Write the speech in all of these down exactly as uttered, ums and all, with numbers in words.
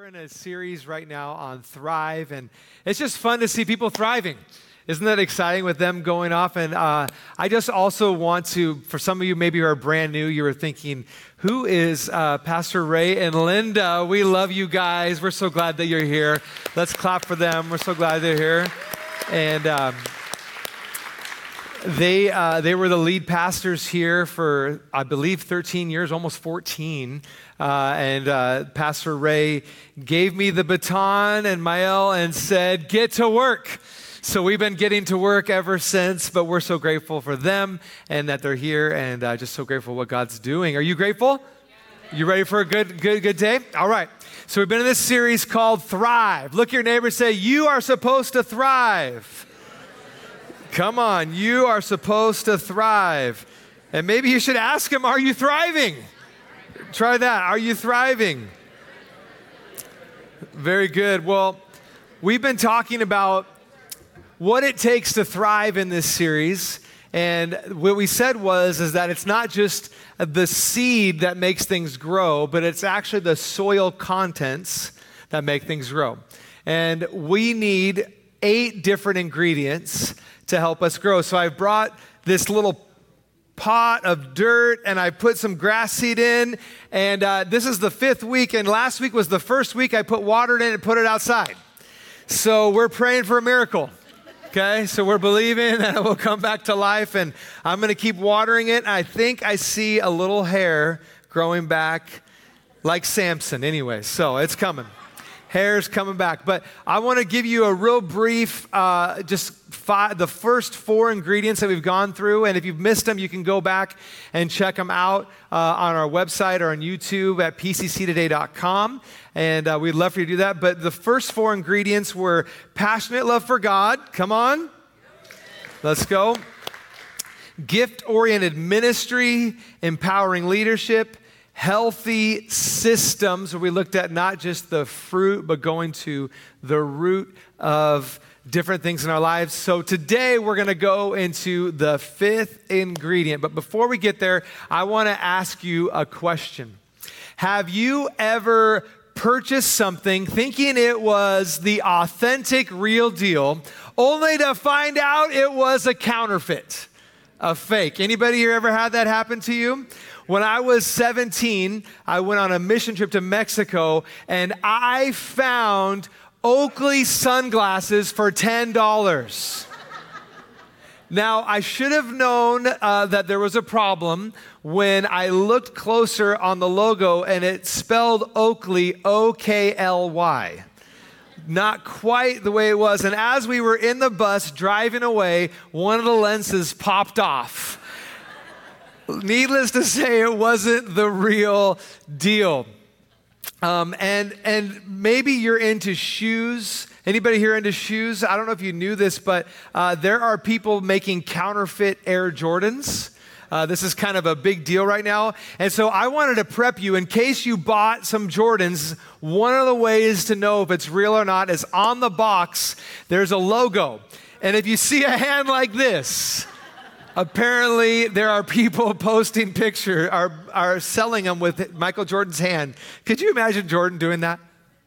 in a series right now on Thrive, and it's just fun to see people thriving. Isn't that exciting with them going off? And uh, I just also want to, for some of you maybe who are brand new, you were thinking, who is uh, Pastor Ray and Linda? We love you guys. We're so glad that you're here. Let's clap for them. We're so glad they're here. And um, they uh, they were the lead pastors here for, I believe, thirteen years, almost fourteen. Uh, and uh, Pastor Ray gave me the baton and Mael and said, get to work. So we've been getting to work ever since, but we're so grateful for them and that they're here, and uh, just so grateful what God's doing. Are you grateful? Yeah. You ready for a good, good, good day? All right. So we've been in this series called Thrive. Look at your neighbor and say, you are supposed to thrive. Come on, you are supposed to thrive. And maybe you should ask him, are you thriving? Try that. Are you thriving? Very good. Well, we've been talking about what it takes to thrive in this series. And what we said was is that it's not just the seed that makes things grow, but it's actually the soil contents that make things grow. And we need eight different ingredients to help us grow. So I brought this little pot of dirt and I put some grass seed in, and uh, this is the fifth week, and last week was the first week I put water in it and put it outside. So we're praying for a miracle. Okay, so we're believing that it will come back to life, and I'm going to keep watering it. I think I see a little hair growing back like Samson anyway, so it's coming. Hair's coming back. But I want to give you a real brief, uh, just five, the first four ingredients that we've gone through. And if you've missed them, you can go back and check them out uh, on our website or on YouTube at p c c today dot com. And uh, we'd love for you to do that. But the first four ingredients were passionate love for God. Come on. Let's go. Gift-oriented ministry, empowering leadership, healthy systems, where we looked at not just the fruit, but going to the root of different things in our lives. So today we're going to go into the fifth ingredient. But before we get there, I want to ask you a question. Have you ever purchased something thinking it was the authentic real deal, only to find out it was a counterfeit, a fake? Anybody here ever had that happen to you? When I was seventeen, I went on a mission trip to Mexico, and I found Oakley sunglasses for ten dollars. Now, I should have known uh, that there was a problem when I looked closer on the logo, and it spelled Oakley, O K L Y. Not quite the way it was. And as we were in the bus driving away, one of the lenses popped off. Needless to say, it wasn't the real deal. Um, and and maybe you're into shoes. Anybody here into shoes? I don't know if you knew this, but uh, there are people making counterfeit Air Jordans. Uh, this is kind of a big deal right now. And so I wanted to prep you in case you bought some Jordans. One of the ways to know if it's real or not is on the box, there's a logo. And if you see a hand like this, apparently, there are people posting pictures, are, are selling them with Michael Jordan's hand. Could you imagine Jordan doing that?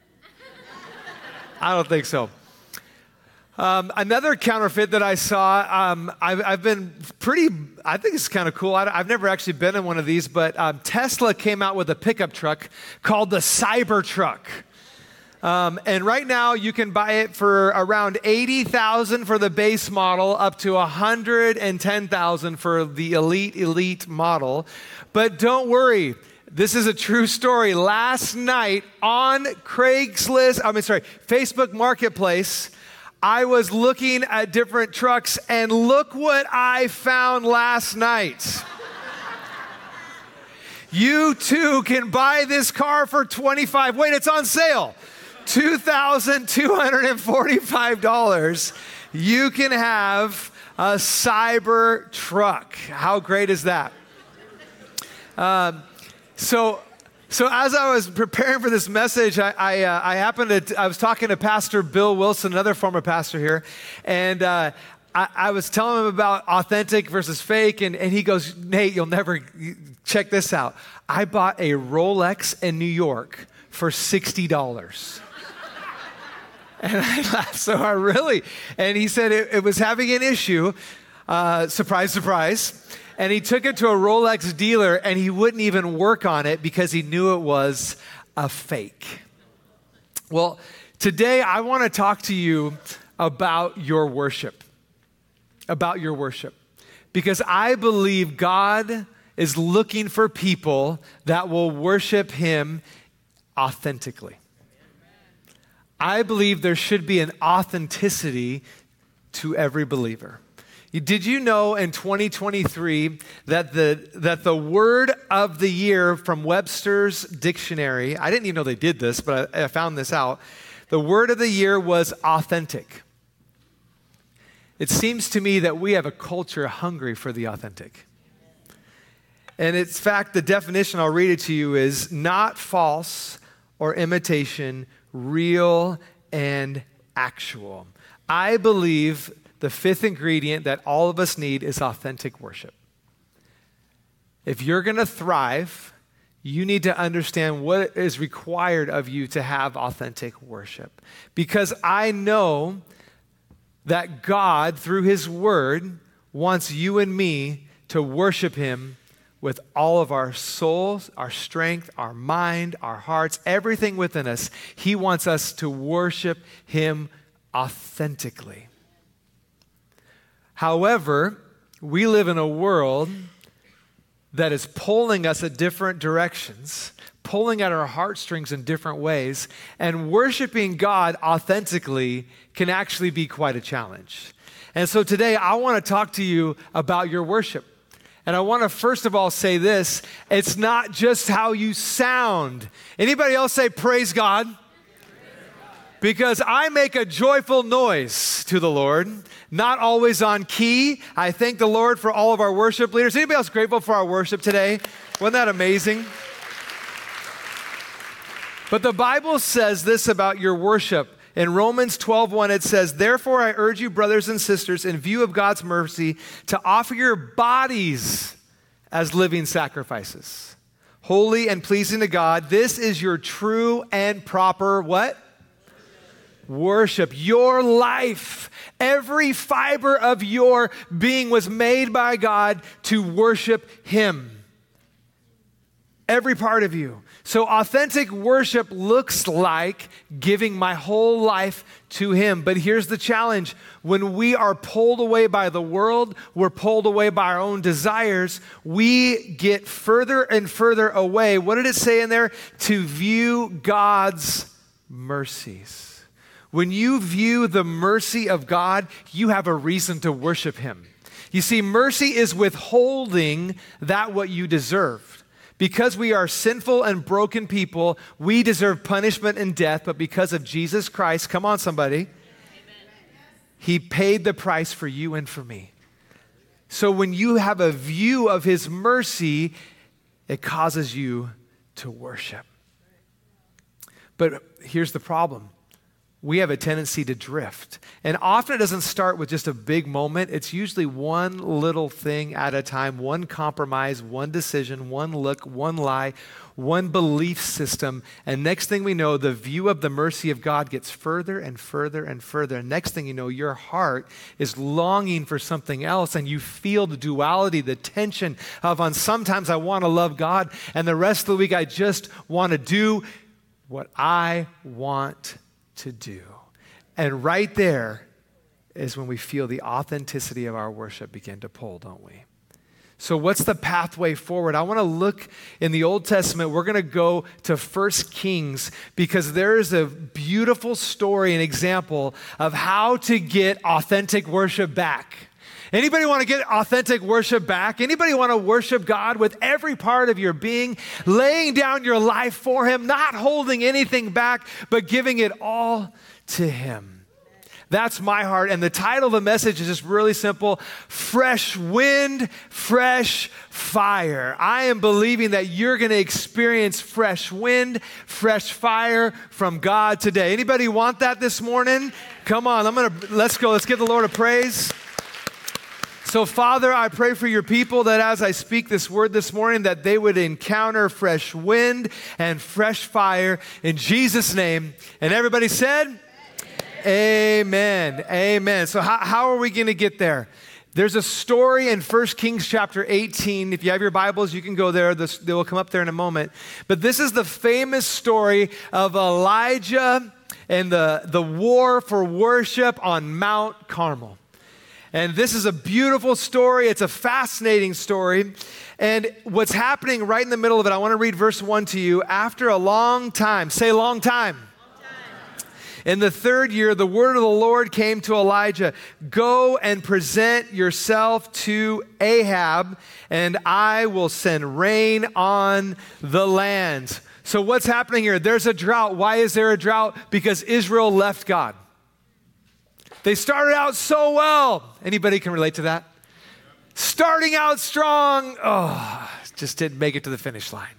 I don't think so. Um, another counterfeit that I saw, um, I've, I've been pretty, I think it's kind of cool. I, I've never actually been in one of these, but um, Tesla came out with a pickup truck called the Cybertruck. Um, and right now you can buy it for around eighty thousand dollars for the base model, up to one hundred ten thousand dollars for the elite, elite model. But don't worry, this is a true story. Last night on Craigslist, I mean, sorry, Facebook Marketplace, I was looking at different trucks, and look what I found last night. You too can buy this car for twenty-five, wait, it's on sale. two thousand two hundred forty-five dollars, you can have a Cybertruck. How great is that? Um, so, so as I was preparing for this message, I, I, uh, I happened to, I was talking to Pastor Bill Wilson, another former pastor here, and uh, I, I was telling him about authentic versus fake, and, and he goes, Nate, you'll never, check this out. I bought a Rolex in New York for sixty dollars. And I laughed so hard, really. And he said it, it was having an issue. Uh, surprise, surprise. And he took it to a Rolex dealer and he wouldn't even work on it because he knew it was a fake. Well, today I want to talk to you about your worship. About your worship. Because I believe God is looking for people that will worship him authentically. I believe there should be an authenticity to every believer. Did you know in twenty twenty-three that the, that the word of the year from Webster's dictionary, I didn't even know they did this, but I, I found this out. The word of the year was authentic. It seems to me that we have a culture hungry for the authentic. And in fact, the definition, I'll read it to you, is not false or imitation, real and actual. I believe the fifth ingredient that all of us need is authentic worship. If you're going to thrive, you need to understand what is required of you to have authentic worship. Because I know that God, through his word, wants you and me to worship him with all of our souls, our strength, our mind, our hearts, everything within us. He wants us to worship him authentically. However, we live in a world that is pulling us in different directions, pulling at our heartstrings in different ways, and worshiping God authentically can actually be quite a challenge. And so today I want to talk to you about your worship. And I want to first of all say this, it's not just how you sound. Anybody else say praise God? Because I make a joyful noise to the Lord, not always on key. I thank the Lord for all of our worship leaders. Anybody else grateful for our worship today? Wasn't that amazing? But the Bible says this about your worship. In Romans twelve one, it says, therefore I urge you, brothers and sisters, in view of God's mercy, to offer your bodies as living sacrifices, holy and pleasing to God. This is your true and proper what? Worship. Your life, every fiber of your being was made by God to worship him. Every part of you. So authentic worship looks like giving my whole life to him. But here's the challenge. When we are pulled away by the world, we're pulled away by our own desires, we get further and further away. What did it say in there? To view God's mercies. When you view the mercy of God, you have a reason to worship him. You see, mercy is withholding that what you deserved. Because we are sinful and broken people, we deserve punishment and death, but because of Jesus Christ, come on somebody, amen, he paid the price for you and for me. So when you have a view of his mercy, it causes you to worship. But here's the problem. We have a tendency to drift. And often it doesn't start with just a big moment. It's usually one little thing at a time, one compromise, one decision, one look, one lie, one belief system. And next thing we know, the view of the mercy of God gets further and further and further. And next thing you know, your heart is longing for something else. And you feel the duality, the tension of on sometimes I want to love God, and the rest of the week I just want to do what I want to do. And right there is when we feel the authenticity of our worship begin to pull, don't we? So what's the pathway forward? I want to look in the Old Testament. We're going to go to First Kings because there is a beautiful story, an example of how to get authentic worship back. Anybody want to get authentic worship back? Anybody want to worship God with every part of your being, laying down your life for him, not holding anything back, but giving it all to him? That's my heart. And the title of the message is just really simple: Fresh Wind, Fresh Fire. I am believing that you're going to experience fresh wind, fresh fire from God today. Anybody want that this morning? Come on, I'm going to, let's go. Let's give the Lord a praise. So, Father, I pray for your people that as I speak this word this morning, that they would encounter fresh wind and fresh fire in Jesus' name. And everybody said, Amen. Amen. Amen. So how, how are we going to get there? There's a story in First Kings chapter eighteen. If you have your Bibles, you can go there. This, they will come up there in a moment. But this is the famous story of Elijah and the, the war for worship on Mount Carmel. And this is a beautiful story. It's a fascinating story. And what's happening right in the middle of it, I want to read verse one to you. After a long time, say long time. In the third year, the word of the Lord came to Elijah, go and present yourself to Ahab, and I will send rain on the land. So what's happening here? There's a drought. Why is there a drought? Because Israel left God. They started out so well. Anybody can relate to that? Starting out strong, oh, just didn't make it to the finish line.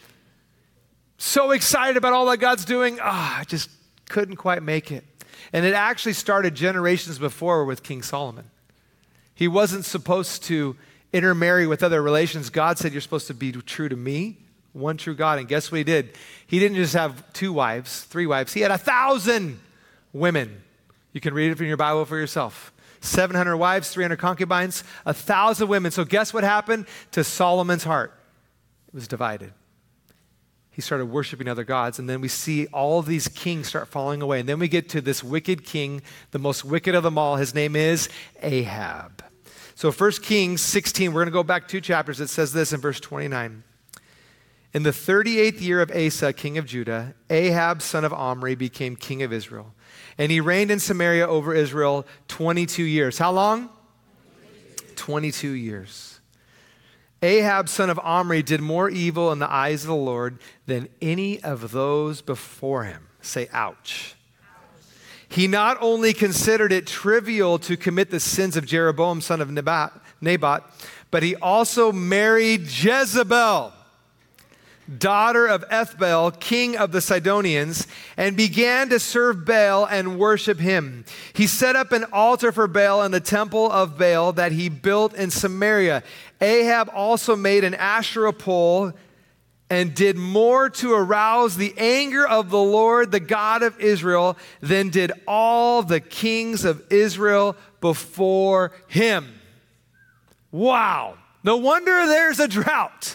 So excited about all that God's doing, ah, oh, just couldn't quite make it. And it actually started generations before with King Solomon. He wasn't supposed to intermarry with other relations. God said, you're supposed to be true to me, one true God. And guess what he did? He didn't just have two wives, three wives. He had a thousand women. You can read it from your Bible for yourself. seven hundred wives, three hundred concubines, a thousand women. So guess what happened to Solomon's heart? It was divided. He started worshiping other gods, and then we see all these kings start falling away. And then we get to this wicked king, the most wicked of them all. His name is Ahab. So First Kings sixteen, we're going to go back two chapters. It says this in verse twenty-nine. In the thirty-eighth year of Asa, king of Judah, Ahab, son of Omri, became king of Israel. And he reigned in Samaria over Israel twenty-two years. How long? twenty-two years. Ahab, son of Omri, did more evil in the eyes of the Lord than any of those before him. Say, ouch. Ouch. He not only considered it trivial to commit the sins of Jeroboam, son of Nebat, Naboth, but he also married Jezebel, daughter of Ethbaal, king of the Sidonians, and began to serve Baal and worship him. He set up an altar for Baal in the temple of Baal that he built in Samaria. Ahab also made an Asherah pole and did more to arouse the anger of the Lord, the God of Israel, than did all the kings of Israel before him. Wow. No wonder there's a drought.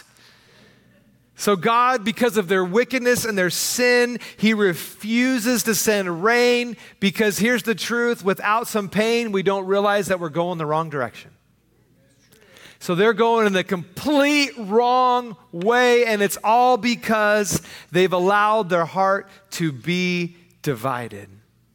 So God, because of their wickedness and their sin, he refuses to send rain because here's the truth, without some pain, we don't realize that we're going the wrong direction. So they're going in the complete wrong way, and it's all because they've allowed their heart to be divided.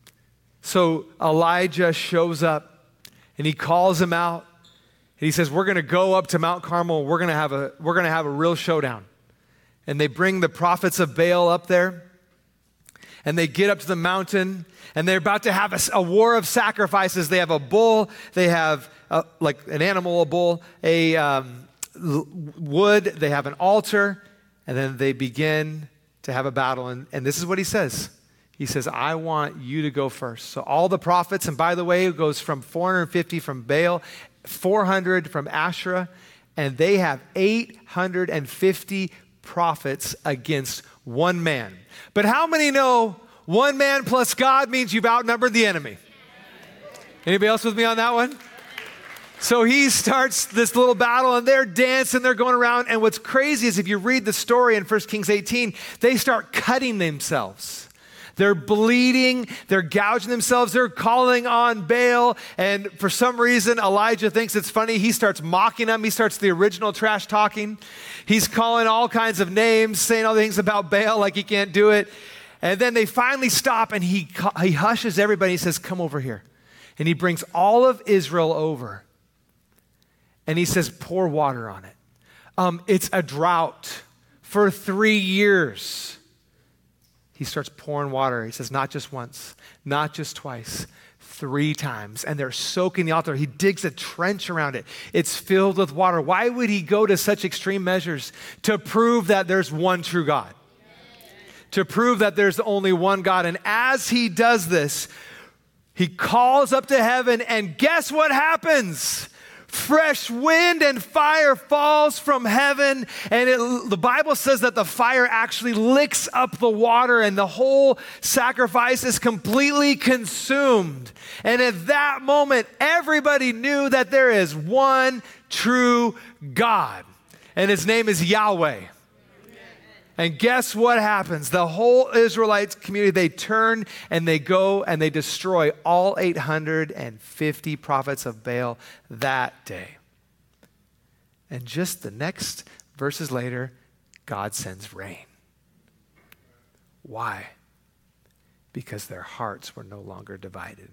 So Elijah shows up and he calls him out and he says, we're going to go up to Mount Carmel. We're going to have a, we're going to have a real showdown. And they bring the prophets of Baal up there, and they get up to the mountain, and they're about to have a, a war of sacrifices. They have a bull, they have a, like an animal, a bull, a um, wood, they have an altar, and then they begin to have a battle. And, and this is what he says. He says, I want you to go first. So all the prophets, and by the way, it goes from four hundred fifty from Baal, four hundred from Asherah, and they have eight hundred fifty prophets against one man. But how many know one man plus God means you've outnumbered the enemy? Anybody else with me on that one? So he starts this little battle and they're dancing, they're going around. And what's crazy is if you read the story in First Kings eighteen, they start cutting themselves. They're bleeding, they're gouging themselves, they're calling on Baal. And for some reason, Elijah thinks it's funny. He starts mocking them. He starts the original trash talking. He's calling all kinds of names, saying all the things about Baal like he can't do it. And then they finally stop and he, he hushes everybody. He says, come over here. And he brings all of Israel over. And he says, pour water on it. Um, it's a drought for three years. He starts pouring water. He says, not just once, not just twice, three times. And they're soaking the altar. He digs a trench around it. It's filled with water. Why would he go to such extreme measures? To prove that there's one true God. To prove that there's only one God. And as he does this, he calls up to heaven, and guess what happens? fresh wind and fire falls from heaven, and it, the Bible says that the fire actually licks up the water, and the whole sacrifice is completely consumed. And at that moment, everybody knew that there is one true God, and his name is Yahweh. And guess what happens? The whole Israelite community, they turn and they go and they destroy all eight hundred fifty prophets of Baal that day. And just the next verses later, God sends rain. Why? Because their hearts were no longer divided.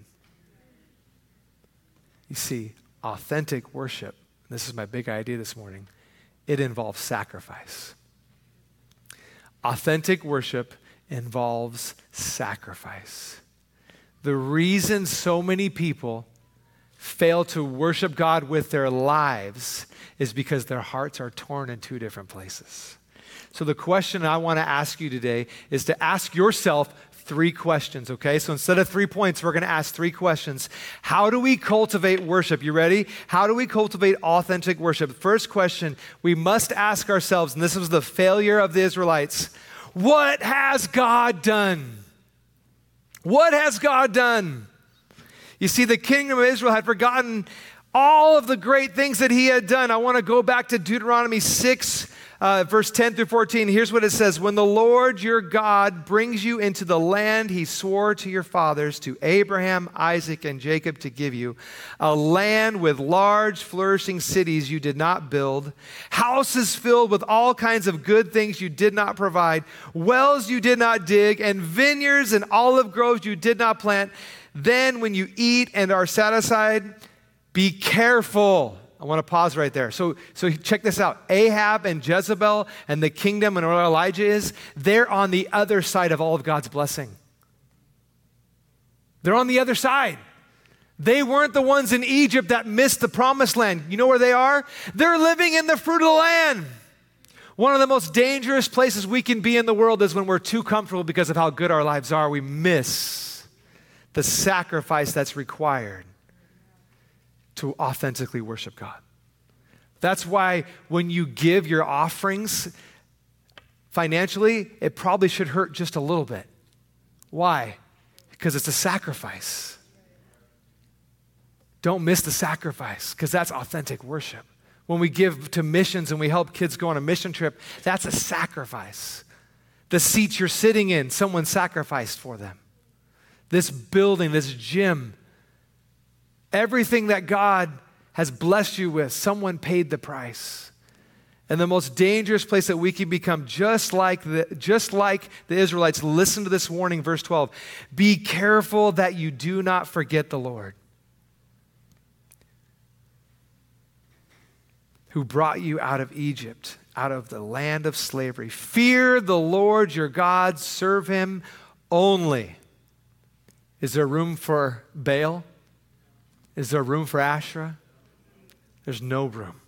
You see, authentic worship, this is my big idea this morning, it involves sacrifice. Authentic worship involves sacrifice. The reason so many people fail to worship God with their lives is because their hearts are torn in two different places. So the question I want to ask you today is to ask yourself three questions, okay? So instead of three points, we're going to ask three questions. How do we cultivate worship? You ready? How do we cultivate authentic worship? First question we must ask ourselves, and this was the failure of the Israelites, what has God done? What has God done? You see, the kingdom of Israel had forgotten all of the great things that he had done. I want to go back to Deuteronomy six, Uh, verse ten through fourteen, here's what it says. When the Lord your God brings you into the land he swore to your fathers, to Abraham, Isaac, and Jacob to give you, a land with large flourishing cities you did not build, houses filled with all kinds of good things you did not provide, wells you did not dig, and vineyards and olive groves you did not plant, then when you eat and are satisfied, be careful. I want to pause right there. So, so check this out. Ahab and Jezebel and the kingdom and where Elijah is, they're on the other side of all of God's blessing. They're on the other side. They weren't the ones in Egypt that missed the promised land. You know where they are? They're living in the fruit of the land. One of the most dangerous places we can be in the world is when we're too comfortable because of how good our lives are. We miss the sacrifice that's required to authentically worship God. That's why when you give your offerings financially, it probably should hurt just a little bit. Why? Because it's a sacrifice. Don't miss the sacrifice, because that's authentic worship. When we give to missions and we help kids go on a mission trip, that's a sacrifice. The seats you're sitting in, someone sacrificed for them. This building, this gym, everything that God has blessed you with, someone paid the price. And the most dangerous place that we can become just like the, just like the Israelites, listen to this warning, verse twelve. Be careful that you do not forget the Lord, who brought you out of Egypt, out of the land of slavery. Fear the Lord your God, serve him only. Is there room for Baal? Is there room for Asherah? There's no room.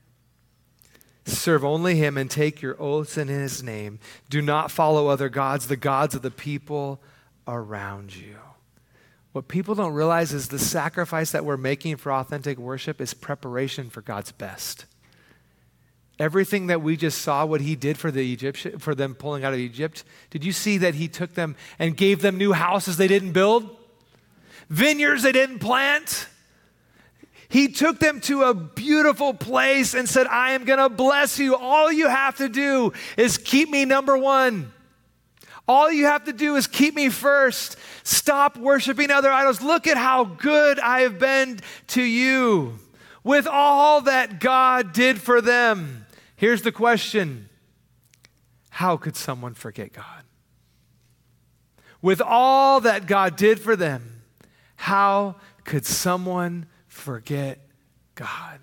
Serve only him and take your oaths in his name. Do not follow other gods, the gods of the people around you. What people don't realize is the sacrifice that we're making for authentic worship is preparation for God's best. Everything that we just saw, what he did for the Egyptian, for them pulling out of Egypt, did you see that he took them and gave them new houses they didn't build? Vineyards they didn't plant? He took them to a beautiful place and said, I am going to bless you. All you have to do is keep me number one. All you have to do is keep me first. Stop worshiping other idols. Look at how good I have been to you. With all that God did for them. Here's the question. How could someone forget God? With all that God did for them, how could someone forget God?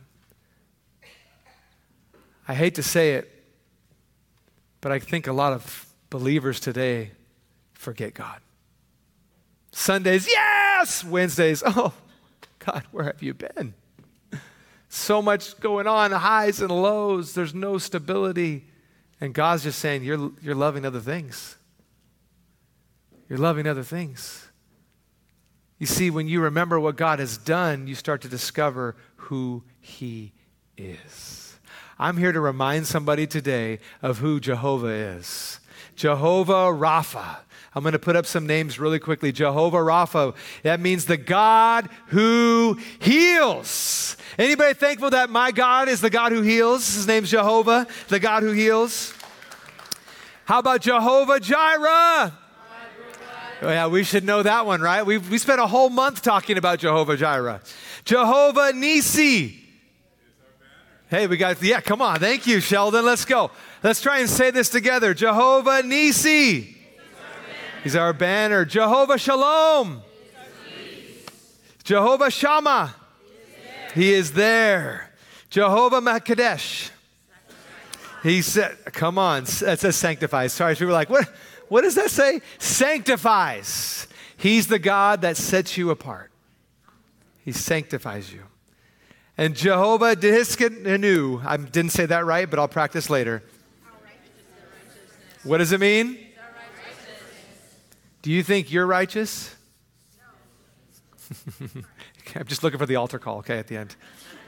I hate to say it, but I think a lot of believers today forget God. Sundays, yes! Wednesdays, oh, God, where have you been? So much going on, highs and lows. There's no stability. And God's just saying, you're, you're loving other things. You're loving other things. You see, when you remember what God has done, you start to discover who he is. I'm here to remind somebody today of who Jehovah is. Jehovah Rapha. I'm going to put up some names really quickly. Jehovah Rapha. That means the God who heals. Anybody thankful that my God is the God who heals? His name's Jehovah, the God who heals. How about Jehovah Jireh? Oh, yeah, we should know that one, right? We we spent a whole month talking about Jehovah Jireh. Jehovah Nisi. Hey, we got, yeah, come on. Thank you, Sheldon. Let's go. Let's try and say this together. Jehovah Nisi. He's our banner. Jehovah Shalom. Jehovah Shammah. He is there. Jehovah Makadesh. He said, come on, that says sanctifies. Sorry, so we were like, what? What does that say? Sanctifies. He's the God that sets you apart. He sanctifies you. And Jehovah Tsidkenu, I didn't say that right, but I'll practice later. What does it mean? Do you think you're righteous? No. I'm just looking for the altar call, okay, at the end.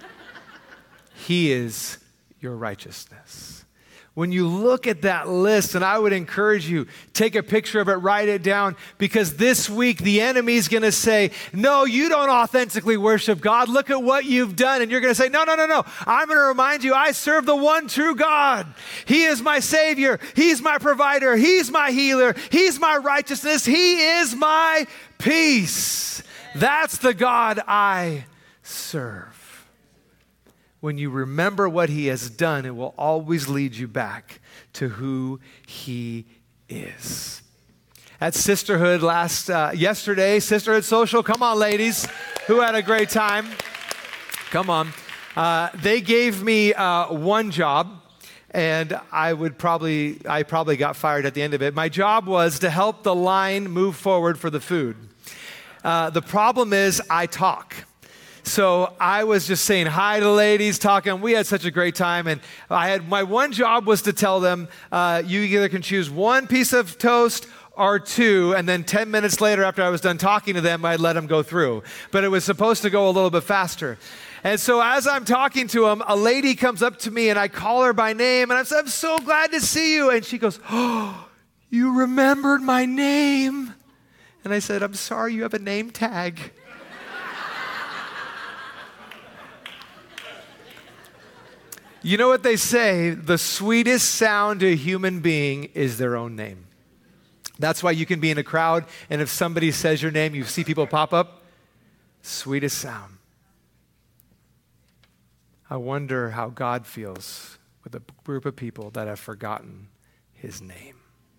He is your righteousness. When you look at that list, and I would encourage you, take a picture of it, write it down, because this week the enemy's going to say, no, you don't authentically worship God. Look at what you've done. And you're going to say, no, no, no, no. I'm going to remind you, I serve the one true God. He is my Savior. He's my provider. He's my healer. He's my righteousness. He is my peace. That's the God I serve. When you remember what he has done, it will always lead you back to who he is. At Sisterhood last, uh, yesterday, Sisterhood Social, come on ladies, who had a great time? Come on. Uh, they gave me uh, one job, and I would probably, I probably got fired at the end of it. My job was to help the line move forward for the food. Uh, the problem is I talk. So I was just saying hi to ladies, talking. We had such a great time. And I had my one job was to tell them, uh, you either can choose one piece of toast or two. And then ten minutes later, after I was done talking to them, I'd let them go through. But it was supposed to go a little bit faster. And so as I'm talking to them, a lady comes up to me and I call her by name. And I said, I'm so glad to see you. And she goes, oh, you remembered my name. And I said, I'm sorry, you have a name tag. You know what they say? The sweetest sound to a human being is their own name. That's why you can be in a crowd, and if somebody says your name, you see people pop up. Sweetest sound. I wonder how God feels with a group of people that have forgotten his name.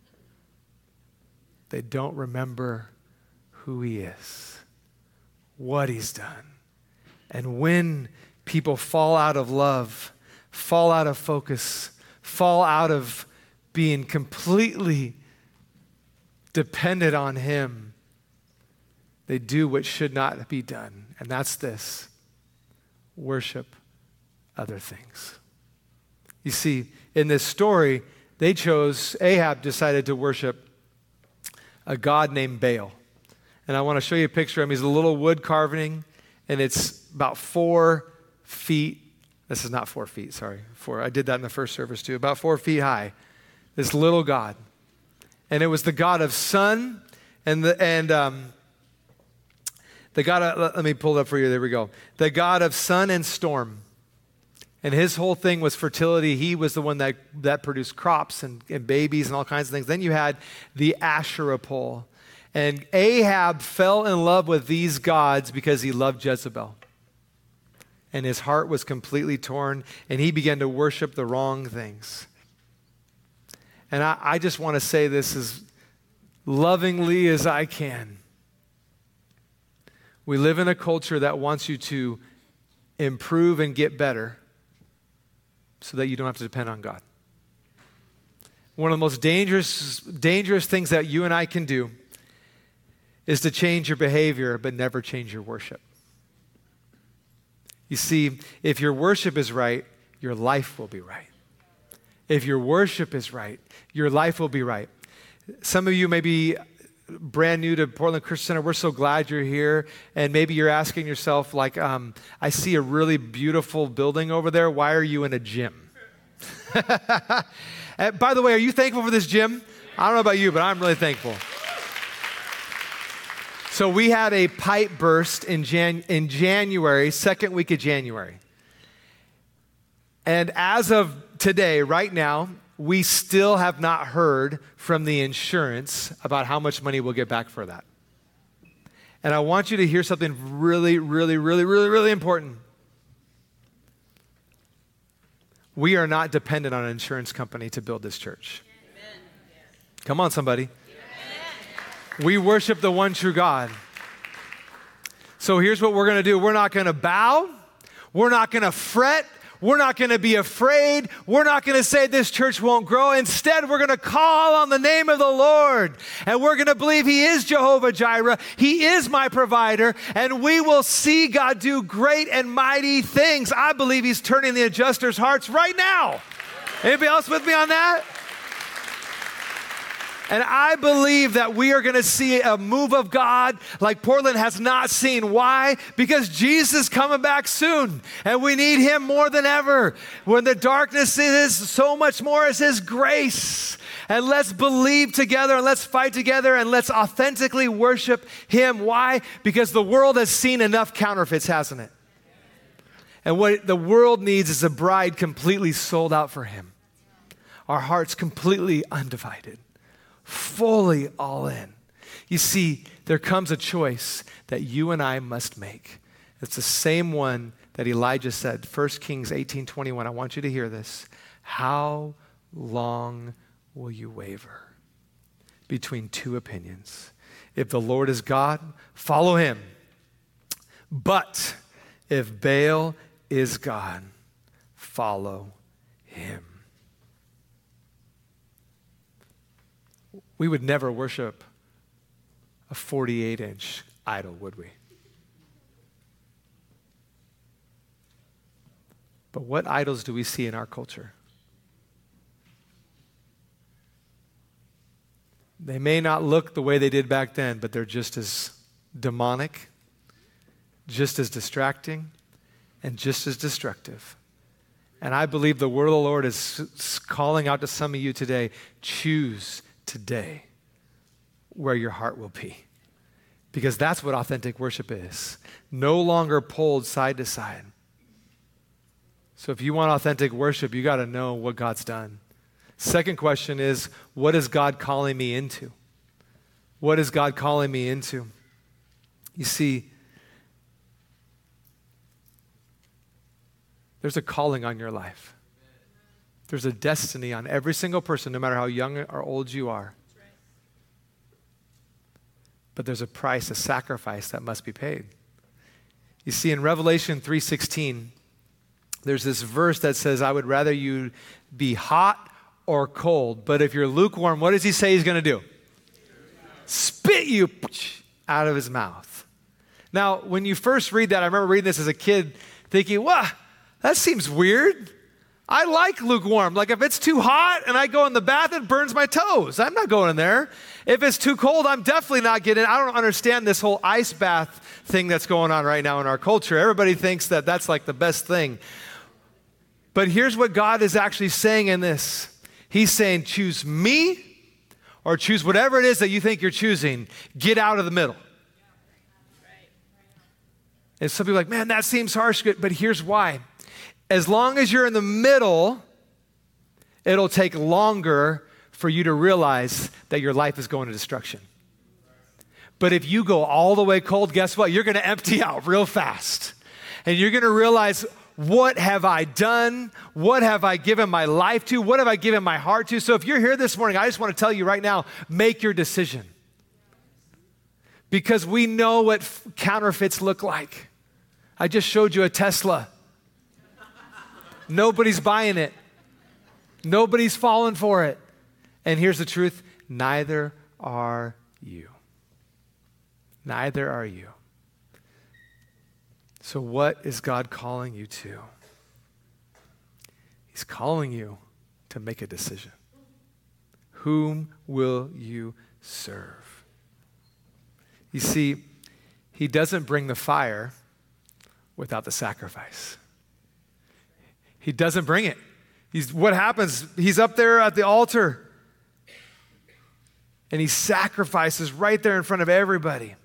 They don't remember who he is, what he's done. And when people fall out of love, fall out of focus, fall out of being completely dependent on him, they do what should not be done. And that's this: worship other things. You see, in this story, they chose, Ahab decided to worship a god named Baal. And I want to show you a picture of him. He's a little wood carving, and it's about four feet. This is not four feet, sorry. Four. I did that in the first service too. About four feet high. This little god. And it was the god of sun and the and um, the god of, let me pull it up for you. There we go. The god of sun and storm. And his whole thing was fertility. He was the one that, that produced crops and, and babies and all kinds of things. Then you had the Asherah pole. And Ahab fell in love with these gods because he loved Jezebel. And his heart was completely torn, and he began to worship the wrong things. And I, I just want to say this as lovingly as I can. We live in a culture that wants you to improve and get better so that you don't have to depend on God. One of the most dangerous, dangerous things that you and I can do is to change your behavior but never change your worship. You see, if your worship is right, your life will be right. If your worship is right, your life will be right. Some of you maybe brand new to Portland Christian Center, we're so glad you're here. And maybe you're asking yourself, like, um, I see a really beautiful building over there. Why are you in a gym? And by the way, are you thankful for this gym? I don't know about you, but I'm really thankful. So we had a pipe burst in, Jan- in January, second week of January. And as of today, right now, we still have not heard from the insurance about how much money we'll get back for that. And I want you to hear something really, really, really, really, really important. We are not dependent on an insurance company to build this church. Amen. Come on, somebody. Amen. We worship the one true God. So here's what we're going to do. We're not going to bow. We're not going to fret. We're not going to be afraid. We're not going to say this church won't grow. Instead, we're going to call on the name of the Lord. And we're going to believe He is Jehovah Jireh. He is my provider. And we will see God do great and mighty things. I believe He's turning the adjusters' hearts right now. Anybody else with me on that? And I believe that we are going to see a move of God like Portland has not seen. Why? Because Jesus is coming back soon, and we need Him more than ever. When the darkness is, so much more is His grace. And let's believe together, and let's fight together, and let's authentically worship Him. Why? Because the world has seen enough counterfeits, hasn't it? And what the world needs is a bride completely sold out for Him. Our hearts completely undivided. Fully all in. You see, there comes a choice that you and I must make. It's the same one that Elijah said, First Kings eighteen twenty-one. I want you to hear this. How long will you waver between two opinions? If the Lord is God, follow Him. But if Baal is God, follow Him. We would never worship a forty-eight inch idol, would we? But what idols do we see in our culture? They may not look the way they did back then, but they're just as demonic, just as distracting, and just as destructive. And I believe the word of the Lord is calling out to some of you today, choose today where your heart will be. Because that's what authentic worship is. No longer pulled side to side. So if you want authentic worship, you got to know what God's done. Second question is, what is God calling me into? What is God calling me into? You see, there's a calling on your life. There's a destiny on every single person, no matter how young or old you are. But there's a price, a sacrifice that must be paid. You see, in Revelation three sixteen, there's this verse that says, I would rather you be hot or cold. But if you're lukewarm, what does He say He's going to do? Spit you out of His mouth. Now, when you first read that, I remember reading this as a kid thinking, wow, that seems weird. I like lukewarm. Like if it's too hot and I go in the bath, it burns my toes. I'm not going in there. If it's too cold, I'm definitely not getting in. I don't understand this whole ice bath thing that's going on right now in our culture. Everybody thinks that that's like the best thing. But here's what God is actually saying in this. He's saying, choose me or choose whatever it is that you think you're choosing. Get out of the middle. And some people are like, man, that seems harsh. But here's why. As long as you're in the middle, it'll take longer for you to realize that your life is going to destruction. But if you go all the way cold, guess what? You're going to empty out real fast. And you're going to realize, what have I done? What have I given my life to? What have I given my heart to? So if you're here this morning, I just want to tell you right now, make your decision. Because we know what f- counterfeits look like. I just showed you a Tesla. Nobody's buying it. Nobody's falling for it. And here's the truth, neither are you. Neither are you. So what is God calling you to? He's calling you to make a decision. Whom will you serve? You see, he doesn't bring the fire without the sacrifice. He doesn't bring it. He's, what happens? He's up there at the altar and he sacrifices right there in front of everybody.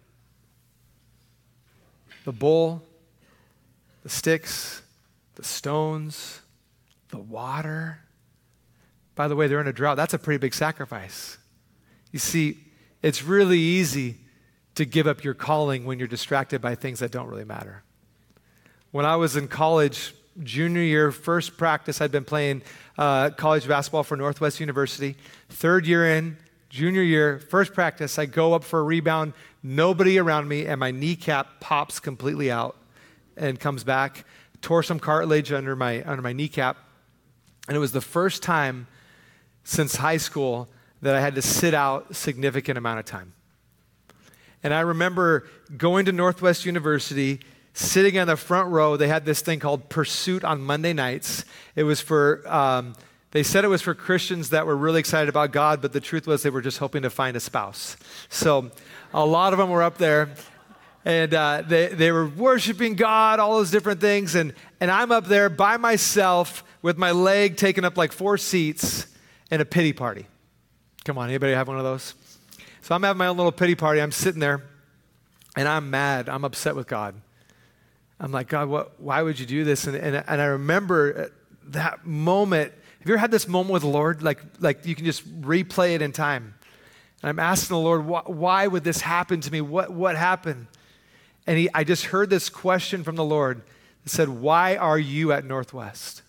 The bull, the sticks, the stones, the water. By the way, they're in a drought. That's a pretty big sacrifice. You see, it's really easy to give up your calling when you're distracted by things that don't really matter. When I was in college, junior year, first practice, I'd been playing uh, college basketball for Northwest University. Third year in, junior year, first practice, I go up for a rebound, nobody around me, and my kneecap pops completely out and comes back. Tore some cartilage under my under my kneecap. And it was the first time since high school that I had to sit out a significant amount of time. And I remember going to Northwest University, sitting on the front row. They had this thing called Pursuit on Monday nights. It was for, um, they said it was for Christians that were really excited about God, but the truth was they were just hoping to find a spouse. So a lot of them were up there, and uh, they, they were worshiping God, all those different things, and, and I'm up there by myself with my leg taking up like four seats in a pity party. Come on, anybody have one of those? So I'm having my own little pity party. I'm sitting there, and I'm mad. I'm upset with God. I'm like, God, what, why would you do this? And, and, and I remember that moment. Have you ever had this moment with the Lord? Like, like you can just replay it in time. And I'm asking the Lord, why, why would this happen to me? What, what happened? And he, I just heard this question from the Lord that said, why are you at Northwest?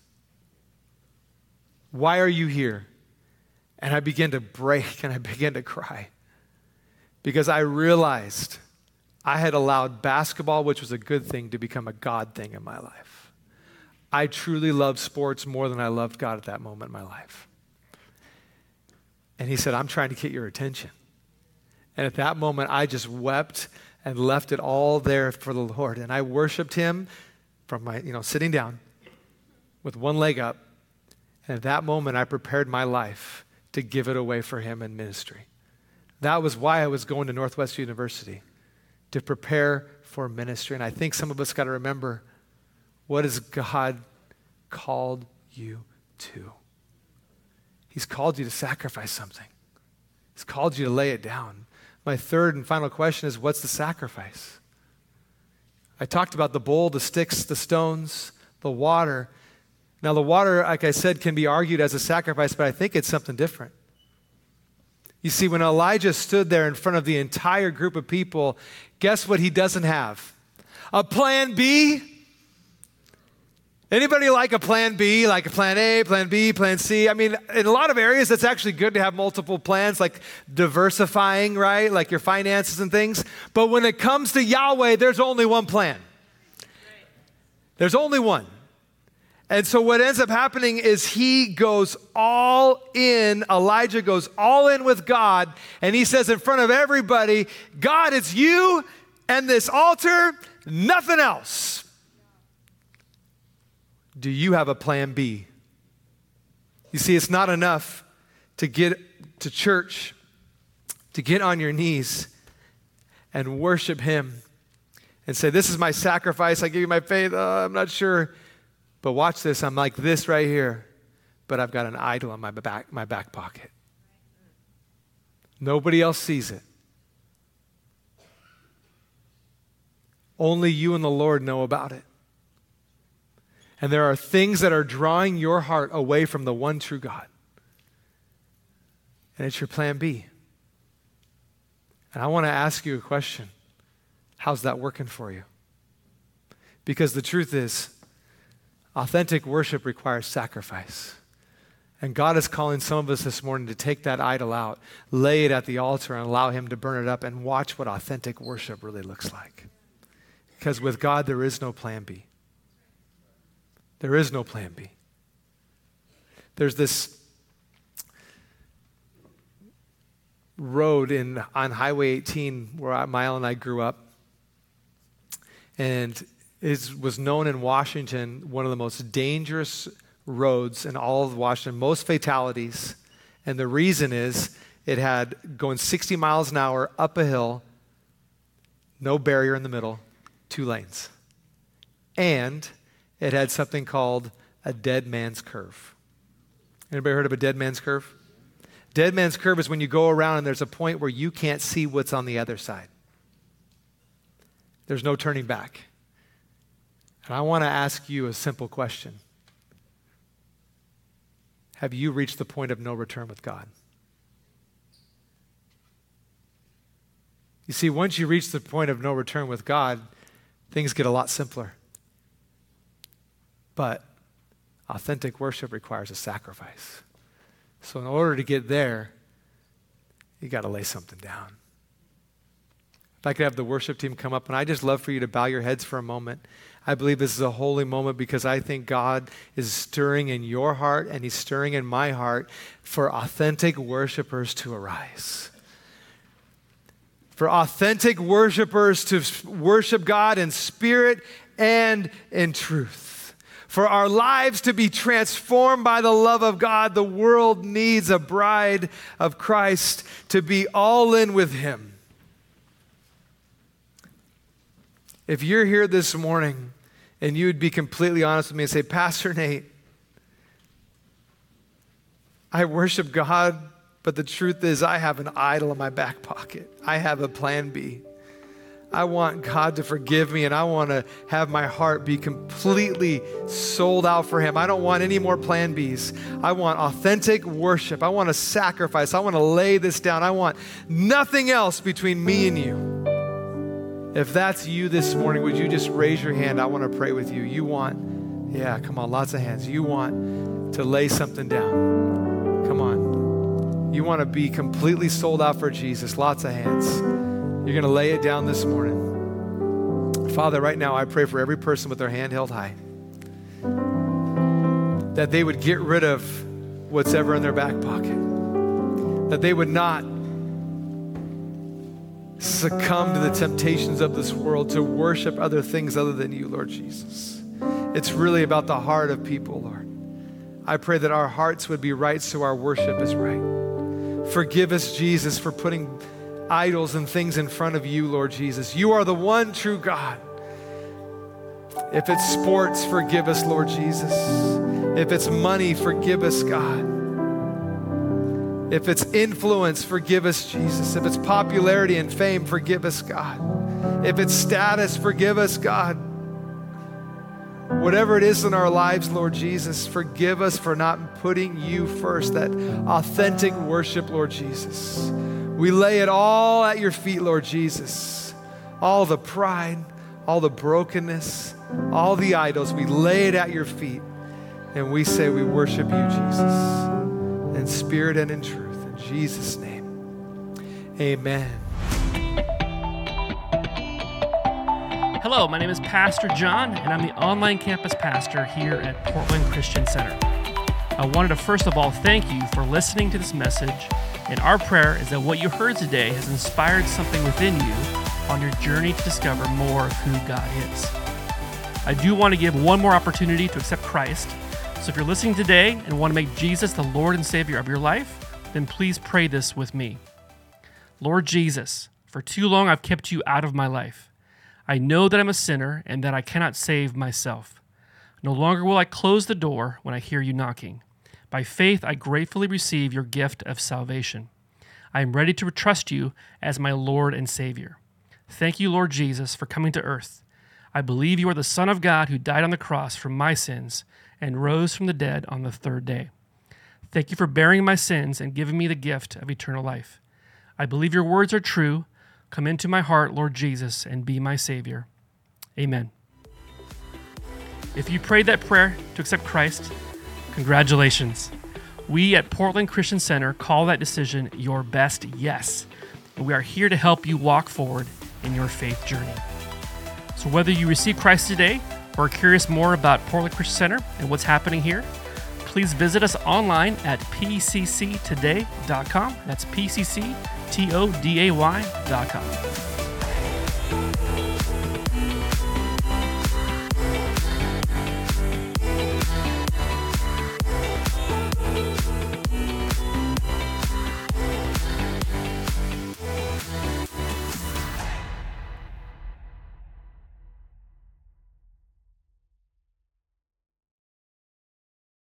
Why are you here? And I began to break and I began to cry because I realized I had allowed basketball, which was a good thing, to become a God thing in my life. I truly loved sports more than I loved God at that moment in my life. And he said, I'm trying to get your attention. And at that moment, I just wept and left it all there for the Lord. And I worshiped him from my, you know, sitting down with one leg up. And at that moment, I prepared my life to give it away for him in ministry. That was why I was going to Northwest University, to prepare for ministry. And I think some of us got to remember, what has God called you to? He's called you to sacrifice something. He's called you to lay it down. My third and final question is, what's the sacrifice? I talked about the bowl, the sticks, the stones, the water. Now, the water, like I said, can be argued as a sacrifice, but I think it's something different. You see, when Elijah stood there in front of the entire group of people, guess what he doesn't have? A plan B? Anybody like a plan B, like a plan A, plan B, plan C? I mean, in a lot of areas, it's actually good to have multiple plans, like diversifying, right? Like your finances and things. But when it comes to Yahweh, there's only one plan. There's only one. And so what ends up happening is he goes all in, Elijah goes all in with God, and he says in front of everybody, God, it's you and this altar, nothing else. Do you have a plan B? You see, it's not enough to get to church, to get on your knees and worship him and say, this is my sacrifice, I give you my faith, uh, I'm not sure. But watch this, I'm like this right here, but I've got an idol in my back, my back pocket. Nobody else sees it. Only you and the Lord know about it. And there are things that are drawing your heart away from the one true God. And it's your plan B. And I want to ask you a question. How's that working for you? Because the truth is, authentic worship requires sacrifice. And God is calling some of us this morning to take that idol out, lay it at the altar, and allow him to burn it up and watch what authentic worship really looks like. Because with God, there is no plan B. There is no plan B. There's this road in on Highway eighteen where I, Mile and I grew up. And it was known in Washington, one of the most dangerous roads in all of Washington, most fatalities. And the reason is it had going sixty miles an hour up a hill, no barrier in the middle, two lanes. And it had something called a dead man's curve. Anybody heard of a dead man's curve? Dead man's curve is when you go around and there's a point where you can't see what's on the other side. There's no turning back. And I want to ask you a simple question. Have you reached the point of no return with God? You see, once you reach the point of no return with God, things get a lot simpler. But authentic worship requires a sacrifice. So in order to get there, you got to lay something down. If I could have the worship team come up, and I just love for you to bow your heads for a moment. I believe this is a holy moment because I think God is stirring in your heart and he's stirring in my heart for authentic worshipers to arise. For authentic worshipers to worship God in spirit and in truth. For our lives to be transformed by the love of God, the world needs a bride of Christ to be all in with him. If you're here this morning and you would be completely honest with me and say, Pastor Nate, I worship God, but the truth is I have an idol in my back pocket. I have a plan B. I want God to forgive me and I want to have my heart be completely sold out for him. I don't want any more plan Bs. I want authentic worship. I want to sacrifice. I want to lay this down. I want nothing else between me and you. If that's you this morning, would you just raise your hand? I want to pray with you. You want, yeah, come on, lots of hands. You want to lay something down. Come on. You want to be completely sold out for Jesus. Lots of hands. You're going to lay it down this morning. Father, right now I pray for every person with their hand held high, that they would get rid of what's ever in their back pocket, that they would not succumb to the temptations of this world to worship other things other than you, Lord Jesus. It's really about the heart of people, Lord. I pray that our hearts would be right so our worship is right. Forgive us, Jesus, for putting idols and things in front of you, Lord Jesus. You are the one true God. If it's sports, forgive us, Lord Jesus. If it's money, forgive us, God. If it's influence, forgive us, Jesus. If it's popularity and fame, forgive us, God. If it's status, forgive us, God. Whatever it is in our lives, Lord Jesus, forgive us for not putting you first, that authentic worship, Lord Jesus. We lay it all at your feet, Lord Jesus. All the pride, all the brokenness, all the idols, we lay it at your feet. And we say we worship you, Jesus, in spirit and in truth. In Jesus' name, amen. Hello, my name is Pastor John, and I'm the online campus pastor here at Portland Christian Center. I wanted to first of all thank you for listening to this message, and our prayer is that what you heard today has inspired something within you on your journey to discover more of who God is. I do want to give one more opportunity to accept Christ. So if you're listening today and want to make Jesus the Lord and Savior of your life, then please pray this with me. Lord Jesus, for too long I've kept you out of my life. I know that I'm a sinner and that I cannot save myself. No longer will I close the door when I hear you knocking. By faith, I gratefully receive your gift of salvation. I am ready to trust you as my Lord and Savior. Thank you, Lord Jesus, for coming to earth. I believe you are the Son of God who died on the cross for my sins and rose from the dead on the third day. Thank you for bearing my sins and giving me the gift of eternal life. I believe your words are true. Come into my heart, Lord Jesus, and be my Savior. Amen. If you prayed that prayer to accept Christ, congratulations. We at Portland Christian Center call that decision your best yes, and we are here to help you walk forward in your faith journey. So whether you receive Christ today or are curious more about Portland Christian Center and what's happening here, please visit us online at p c c today dot com. That's P C C T O D A Y dot com.